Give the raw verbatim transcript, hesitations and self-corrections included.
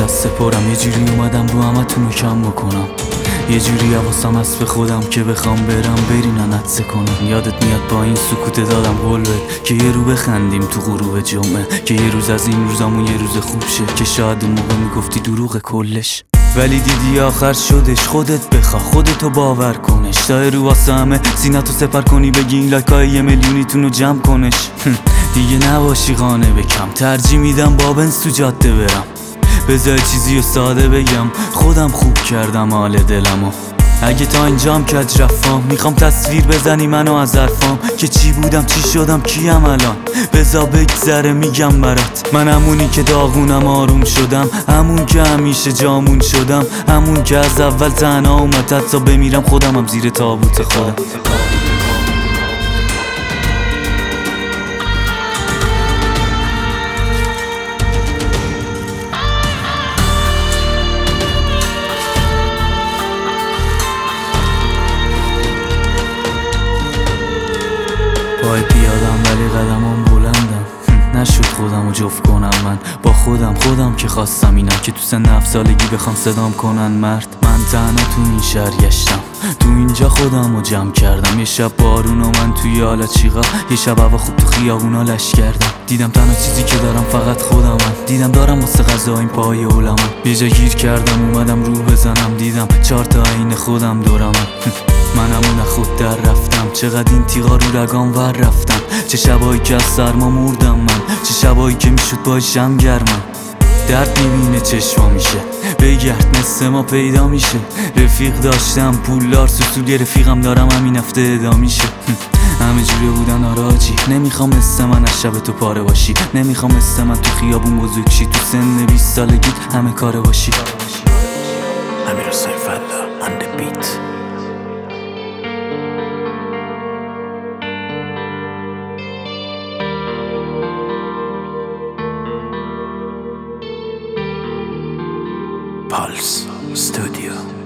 از سپرم. یه جوری اومدم رو همتون رو کم بکنم، یه جوری حواسم هست به خودم که بخوام برم برینن عطسه کنم. یادت میاد با این سکوت دادم قول بهت که یه رو بخندیم تو غروب جمعه، که یه روز از این روزامون یه روز خوب شه، که شاید اون موقع میگفتی دروغ کلش، ولی دیدی آخر شدش. خودت بخوا، خودتو باور کنش، تا رو واسه همه سینتو سپر کنی، بگی این لایکای یه میلیونیتون رو جمع کنش. دیگه نباشی قانع بکم، ترجیح میدم با بنز تو جاده برم. بذار چیزی رو ساده بگم، خودم خوب کردم حال دلمو. اگه تا اینجام کج رفام، میخوام تصویر بزنی منو از حرفام، که چی بودم چی شدم کیم الان. بذار بگذره میگم برات، من همونی که داغونم آروم شدم، همون که همیشه جامون شدم، همون که از اول تنها اومد حتی بمیرم خودمم زیر تابوت خودم. پای پیادم ولی قدمم بلندم، نشد خودم رو جفت کنم من با خودم. خودم که خواستم اینم که تو سن هفت سالگی بخوام صدام کنن مرد. من تنها تو این شهر گشتم، تو اینجا خودم رو جمع کردم. یه شب بارون و من توی حالا چیغا، یه شب هوا خوب تو خیابونا لش کردم. دیدم تنها چیزی که دارم فقط خودمم، دیدم دارم واسه غذا این پای اولمم. یه جا گیر کردم اومدم رو بزنم، دیدم چهار تا عین خودم دورمم. منم خود در رفتم، چقدر این تیغا رو رگام ور رفتم. چه شبایی که از سرما مردم من، چه شبایی که میشد باشم گرمم. درد میبینه چشما میشه، بگرد مثل ما پیدا میشه. رفیق داشتم پولدار سوسول، یه رفیقم دارم همین هفته ادا میشه. همه جوری بودن آراجی، نمیخوام مثل من از شب تو پاره باشی، نمیخوام مثل من تو خیابون بزرگ شی، تو سن بیست سالگیت همه کاره باشی. امیر سیفالله on the beat. Pulse Studio.